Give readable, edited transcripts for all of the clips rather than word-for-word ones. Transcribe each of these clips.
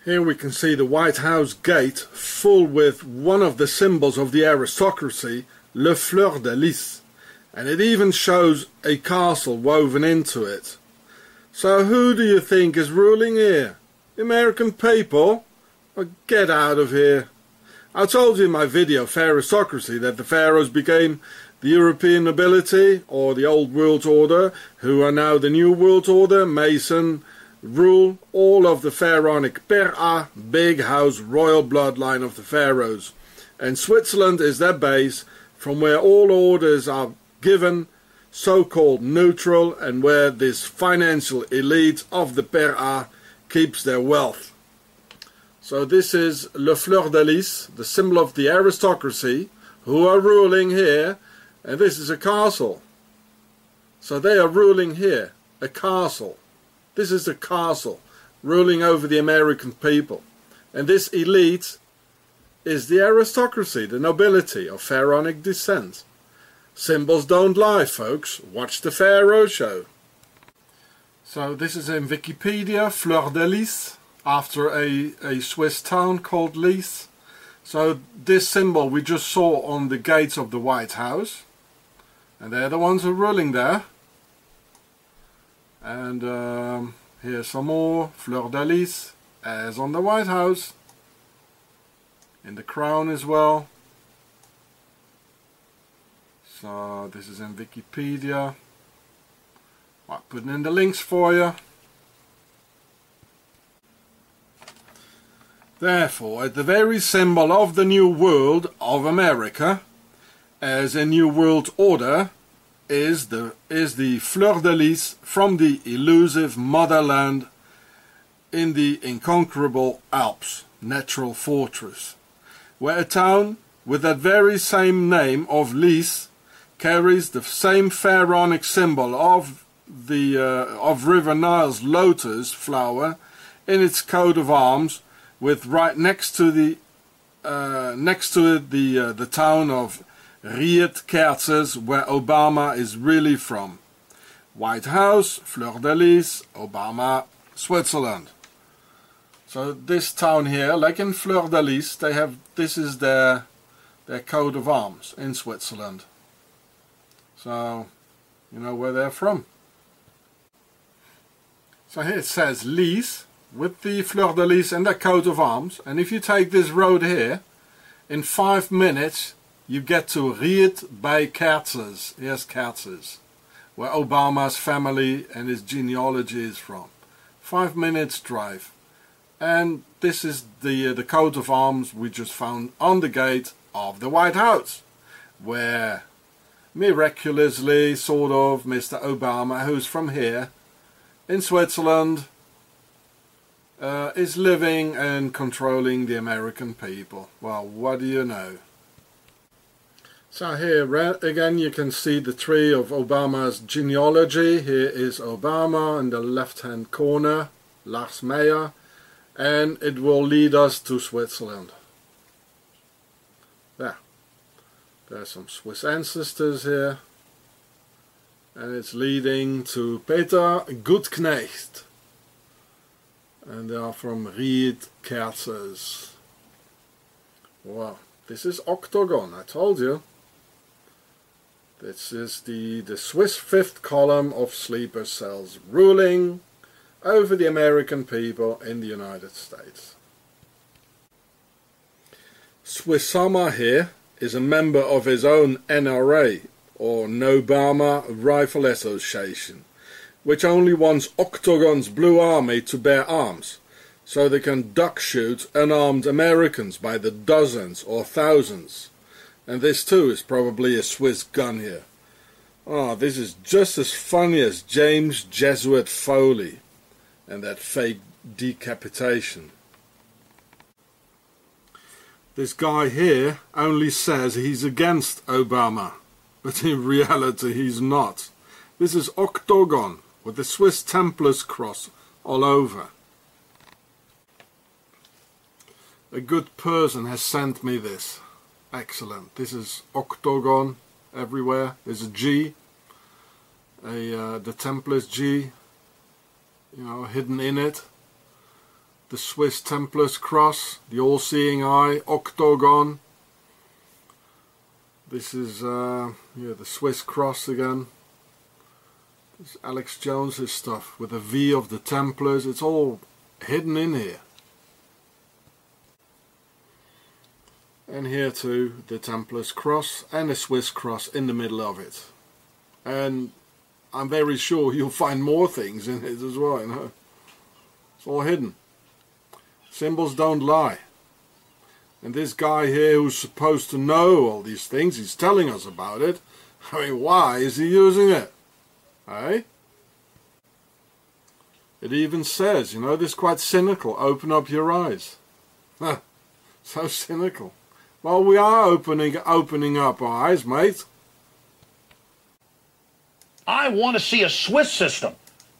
Here we can see the White House gate full with one of the symbols of the aristocracy, le fleur de lys, and it even shows a castle woven into it. So who do you think is ruling here? The American people? Well, get out of here. I told you in my video Pharaohstocracy that the pharaohs became the European nobility, or the old world order, who are now the new world order, Mason, rule all of the pharaonic Pera, big house, royal bloodline of the pharaohs. And Switzerland is their base, from where all orders are given, so-called neutral, and where this financial elite of the Pera keeps their wealth. So this is le fleur de lys, the symbol of the aristocracy, who are ruling here, and this is a castle. So they are ruling here, a castle. This is a castle, ruling over the American people. And this elite is the aristocracy, the nobility of pharaonic descent. Symbols don't lie, folks. Watch the Pharaoh Show. So this is in Wikipedia, Fleur de Lys, after a Swiss town called Lys. So this symbol we just saw on the gates of the White House. And they're the ones who are ruling there. And here's some more Fleur de Lys, as on the White House. In the crown as well. So this is in Wikipedia. I'm putting in the links for you. Therefore, at the very symbol of the New World of America, as a New World Order, is the Fleur de Lys from the elusive motherland in the inconquerable Alps, natural fortress, where a town with that very same name of Lys carries the same pharaonic symbol of River Nile's lotus flower in its coat of arms, with right next to it the town of Riet-Kerzers, where Obama is really from. White House, Fleur de Lys, Obama, Switzerland. So this town here, like in Fleur de Lys, this is their coat of arms in Switzerland. So you know where they're from. So here it says Lys with the Fleur de Lys and their coat of arms, and if you take this road here, in 5 minutes you get to Riet bij Kerzers. Here's Kerzers, where Obama's family and his genealogy is from. 5 minutes drive. And this is the coat of arms we just found on the gate of the White House, where miraculously, sort of, Mr. Obama, who's from here in Switzerland, is living and controlling the American people. Well, what do you know? So here again you can see the tree of Obama's genealogy. Here is Obama in the left hand corner, Lars Meyer, and it will lead us to Switzerland. There's some Swiss ancestors here, and it's leading to Peter Gutknecht, and they are from Riet-Kerzers. Wow, this is Octagon, I told you. This is the Swiss fifth column of sleeper cells ruling over the American people in the United States. Swissama here is a member of his own NRA, or Nobama Rifle Association, which only wants Octagon's Blue Army to bear arms, so they can duck shoot unarmed Americans by the dozens or thousands. And this too is probably a Swiss gun here. Oh, this is just as funny as James Jesuit Foley and that fake decapitation. This guy here only says he's against Obama, but in reality he's not. This is Octagon with the Swiss Templars cross all over. A good person has sent me this. Excellent. This is Octagon everywhere. There's a G, the Templars G, hidden in it. the Swiss Templars cross, the all-seeing eye, octagon. This is the Swiss cross again. This is Alex Jones's stuff with a V of the Templars. It's all hidden in here. And here too, the Templars cross and the Swiss cross in the middle of it. And I'm very sure you'll find more things in it as well, you know. It's all hidden. Symbols don't lie. And this guy here who's supposed to know all these things, he's telling us about it. I mean, why is he using it? Eh? It even says, you know, this is quite cynical, open up your eyes. So cynical. Well, we are opening up our eyes, mate. I want to see a Swiss system.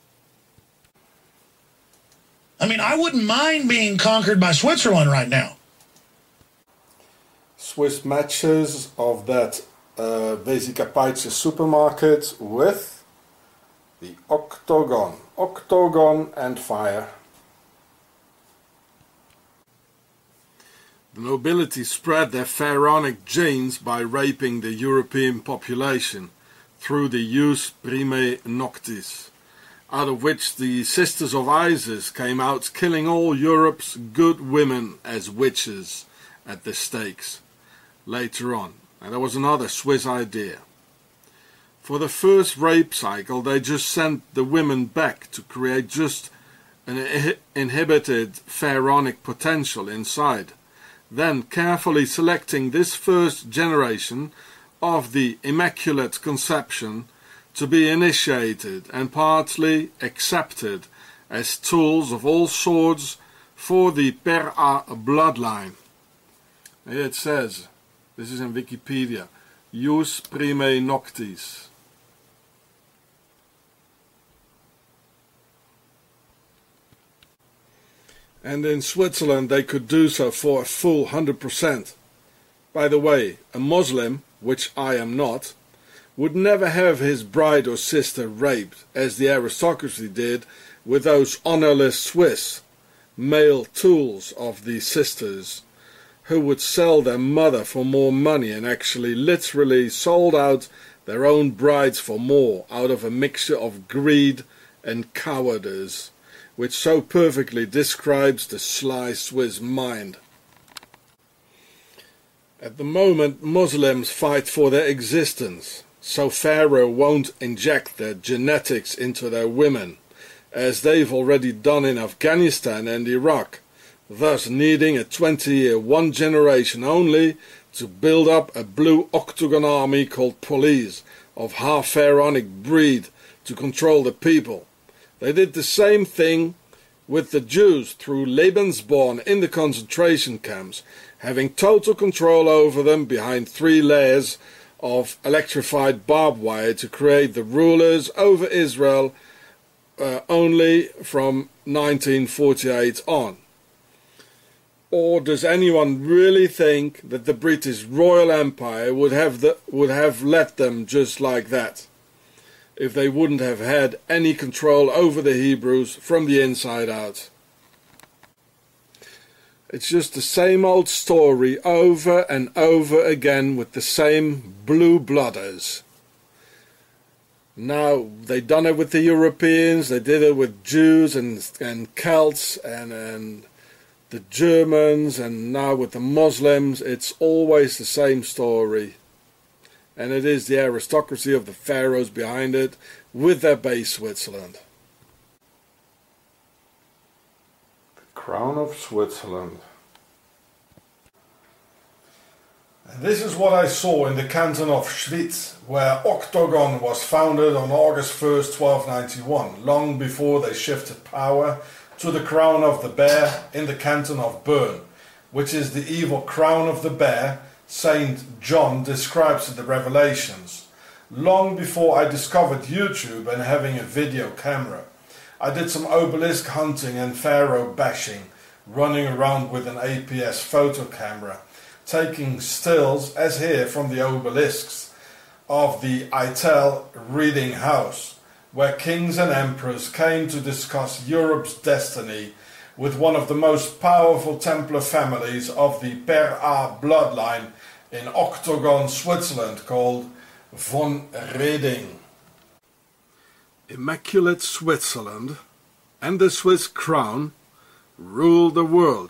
I mean, I wouldn't mind being conquered by Switzerland right now. Swiss matches of that Basic Apache supermarket with the octagon. Octagon and fire. The nobility spread their pharaonic genes by raping the European population through the jus primae noctis, out of which the Sisters of Isis came out killing all Europe's good women as witches at the stakes later on. And there was another Swiss idea. For the first rape cycle, they just sent the women back to create just an inhibited pharaonic potential inside, then carefully selecting this first generation of the Immaculate Conception to be initiated and partly accepted as tools of all sorts for the Per-A bloodline. Here it says, this is in Wikipedia, jus primae noctis. And in Switzerland they could do so for a full 100%. By the way, a Muslim, which I am not, would never have his bride or sister raped, as the aristocracy did with those honourless Swiss male tools of the sisters, who would sell their mother for more money and actually literally sold out their own brides for more out of a mixture of greed and cowardice, which so perfectly describes the sly Swiss mind. At the moment, Muslims fight for their existence, so Pharaoh won't inject their genetics into their women, as they've already done in Afghanistan and Iraq, thus needing a 20-year, one generation only, to build up a blue octagon army called police of half-pharaonic breed to control the people. They did the same thing with the Jews through Lebensborn in the concentration camps, having total control over them behind 3 layers of electrified barbed wire to create the rulers over Israel only from 1948 on. Or does anyone really think that the British Royal Empire would have let them just like that, if they wouldn't have had any control over the Hebrews from the inside out? It's just the same old story over and over again with the same blue-blooders. Now, they done it with the Europeans, they did it with Jews and Celts and the Germans, and now with the Muslims. It's always the same story. And it is the aristocracy of the pharaohs behind it, with their base Switzerland. Crown of Switzerland. And this is what I saw in the canton of Schwyz, where Octagon was founded on August 1st, 1291, long before they shifted power to the Crown of the Bear in the canton of Bern, which is the evil crown of the bear Saint John describes in the Revelations. Long before I discovered YouTube and having a video camera, I did some obelisk hunting and pharaoh bashing, running around with an APS photo camera, taking stills, as here from the obelisks, of the Eitel reading house, where kings and emperors came to discuss Europe's destiny with one of the most powerful Templar families of the Per A bloodline in Octogon, Switzerland, called von Reding. Immaculate Switzerland and the Swiss crown ruled the world.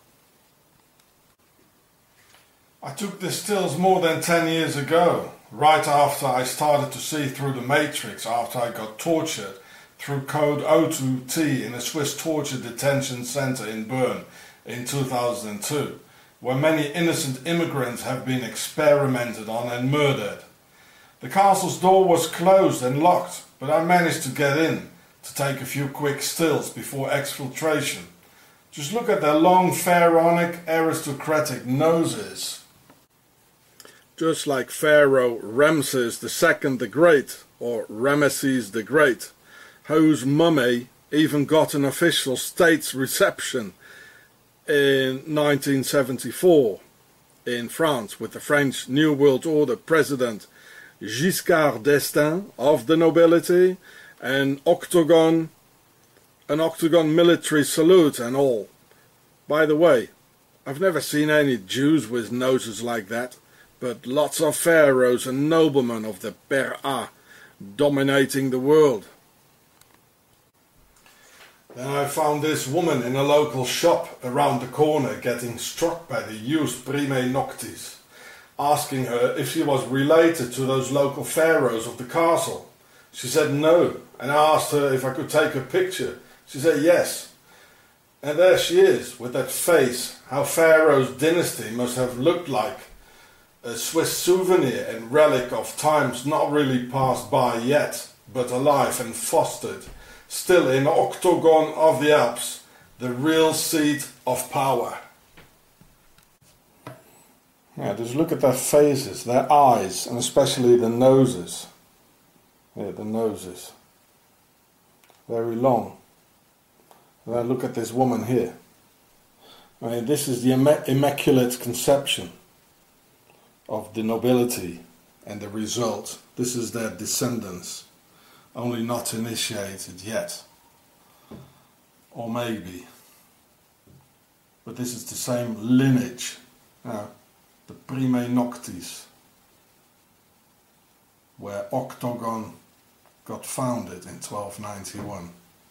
I took the stills more than 10 years ago, right after I started to see through the matrix, after I got tortured through code O2T in a Swiss torture detention center in Bern in 2002, where many innocent immigrants have been experimented on and murdered. The castle's door was closed and locked, but I managed to get in to take a few quick stills before exfiltration. Just look at their long pharaonic aristocratic noses. Just like Pharaoh Ramses II the Great, or Ramesses the Great, whose mummy even got an official state's reception in 1974 in France with the French New World Order President Giscard d'Estaing of the nobility, and an octagon military salute and all. By the way, I've never seen any Jews with noses like that, but lots of pharaohs and noblemen of the Per A dominating the world. Then I found this woman in a local shop around the corner getting struck by the used Prime Noctis, asking her if she was related to those local pharaohs of the castle. She said no, and I asked her if I could take a picture. She said yes. And there she is, with that face, how Pharaoh's dynasty must have looked like. A Swiss souvenir and relic of times not really passed by yet, but alive and fostered, still in Octogon of the Alps, the real seat of power. Yeah, just look at their faces, their eyes, and especially the noses. Yeah, the noses. Very long. And then look at this woman here. I mean, this is the Immaculate Conception of the nobility, and the result. This is their descendants, only not initiated yet. Or maybe. But this is the same lineage. The Prime Noctis, where Octogon got founded in 1291.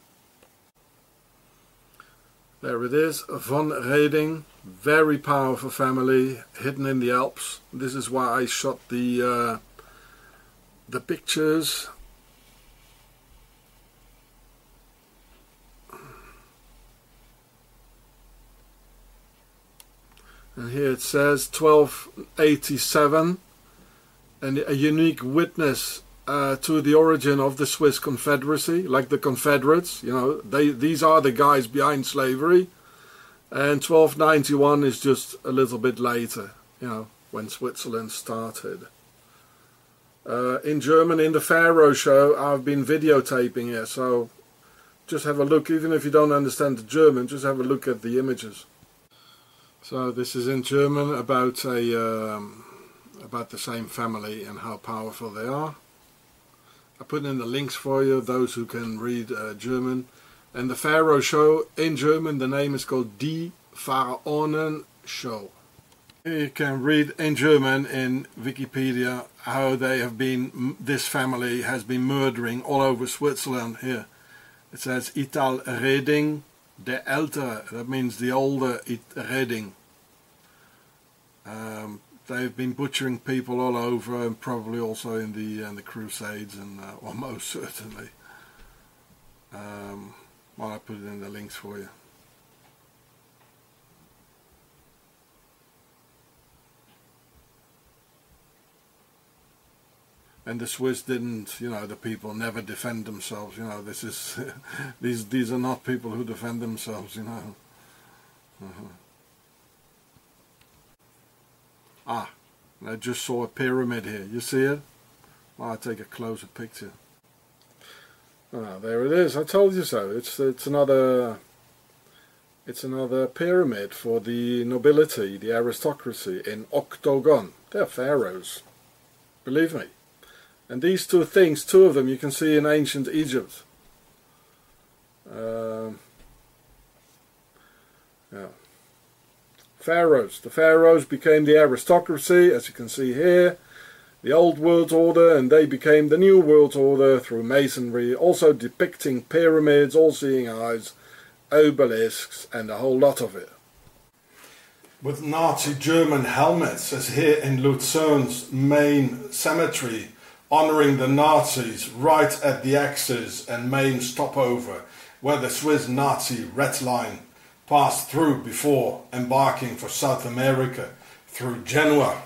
There it is, von Reding, very powerful family, hidden in the Alps. This is why I shot the pictures. And here it says 1287, and a unique witness to the origin of the Swiss Confederacy, like the Confederates. You know, these are the guys behind slavery. And 1291 is just a little bit later, you know, when Switzerland started. In German, in the Pharaoh show, I've been videotaping it, so just have a look. Even if you don't understand the German, just have a look at the images. So this is in German about the same family and how powerful they are. I put in the links for you, those who can read German. And the Pharaoh show in German, the name is called Die Pharaonen Show. You can read in German in Wikipedia how they have been, this family has been murdering all over Switzerland. Here it says Ital Reding de Ältere, that means the older Reding. They've been butchering people all over, and probably also in the Crusades, and almost certainly. Well, I put it in the links for you. And the Swiss didn't, you know, the people never defend themselves, you know, this is, these are not people who defend themselves, you know. Ah, I just saw a pyramid here, you see it? Well, I'll take a closer picture. Ah, there it is, I told you so, it's another pyramid for the nobility, the aristocracy in Octogon. They're pharaohs, believe me. And these two things, two of them you can see in ancient Egypt. Yeah. Pharaohs. The pharaohs became the aristocracy, as you can see here, the old world order, and they became the new world order through masonry, also depicting pyramids, all-seeing eyes, obelisks, and a whole lot of it. With Nazi German helmets, as here in Luzern's main cemetery, honouring the Nazis right at the axis and main stopover, where the Swiss Nazi red line passed through before embarking for South America through Genoa.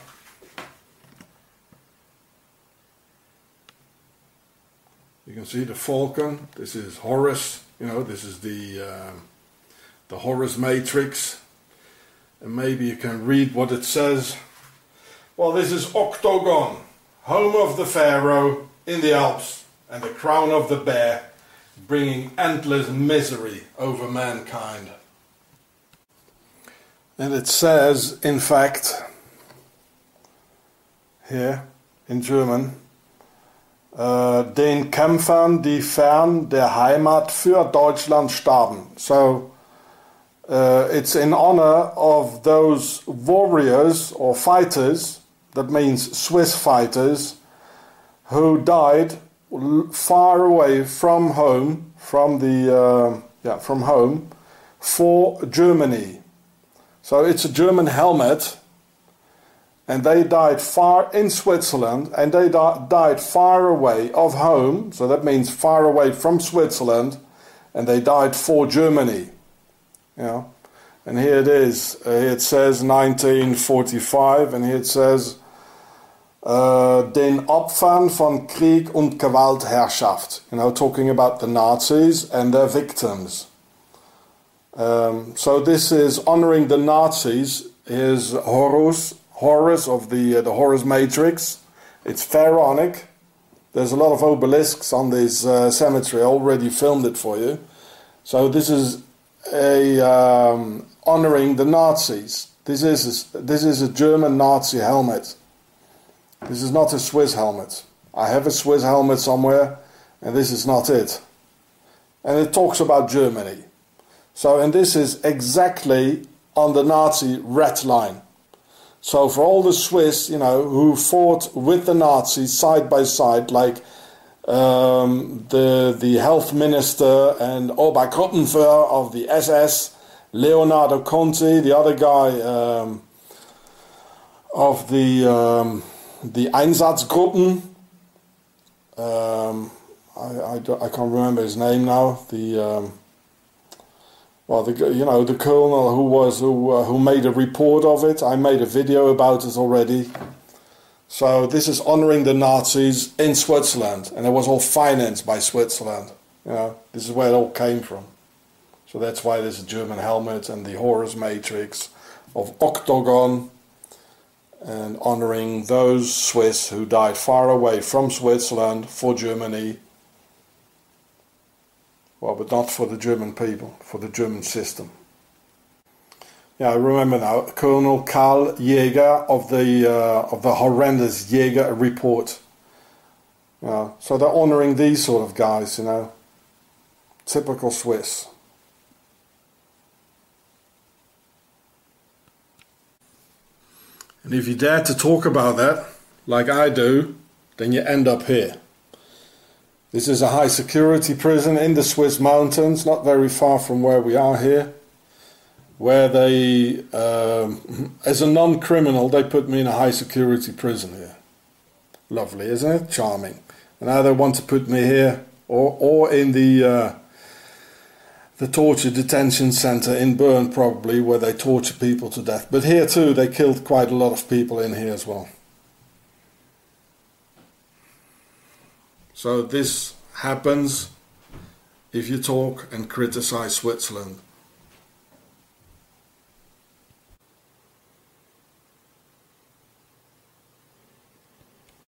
You can see the falcon. This is Horus. You know, this is the Horus matrix. And maybe you can read what it says. Well, this is Octagon, home of the Pharaoh in the Alps, and the crown of the bear, bringing endless misery over mankind. And it says, in fact, here in German, den Kämpfern, die fern der Heimat für Deutschland starben. So it's in honor of those warriors or fighters, that means Swiss fighters, who died far away from home, from home, for Germany. So it's a German helmet, and they died far in Switzerland, and they died far away of home, so that means far away from Switzerland, and they died for Germany. You know? And here it is, here it says 1945, and here it says den Opfern von Krieg und Gewaltherrschaft, you know, talking about the Nazis and their victims. So this is honoring the Nazis. Is Horus of the Horus matrix. It's pharaonic. There's a lot of obelisks on this cemetery. I already filmed it for you. So this is a honoring the Nazis. This is a German Nazi helmet. This is not a Swiss helmet. I have a Swiss helmet somewhere, and this is not it. And it talks about Germany. So, and this is exactly on the Nazi red line. So for all the Swiss, you know, who fought with the Nazis side by side, like the health minister and Obergruppenführer of the SS, Leonardo Conti, the other guy of the Einsatzgruppen, I can't remember his name now. The colonel who made a report of it. I made a video about it already. So this is honoring the Nazis in Switzerland, and it was all financed by Switzerland. You know, this is where it all came from. So that's why there's a German helmet and the Horus matrix of Octagon, and honoring those Swiss who died far away from Switzerland for Germany. Well, but not for the German people, for the German system. Yeah, I remember now, Colonel Karl Jäger of the horrendous Jäger report. So they're honouring these sort of guys, you know. Typical Swiss. And if you dare to talk about that, like I do, then you end up here. This is a high security prison in the Swiss mountains, not very far from where we are here, where they, as a non-criminal, they put me in a high security prison here. Lovely, isn't it? Charming. And now they want to put me here, or in the torture detention center in Bern, probably, where they torture people to death. But here too, they killed quite a lot of people in here as well. So this happens if you talk and criticize Switzerland.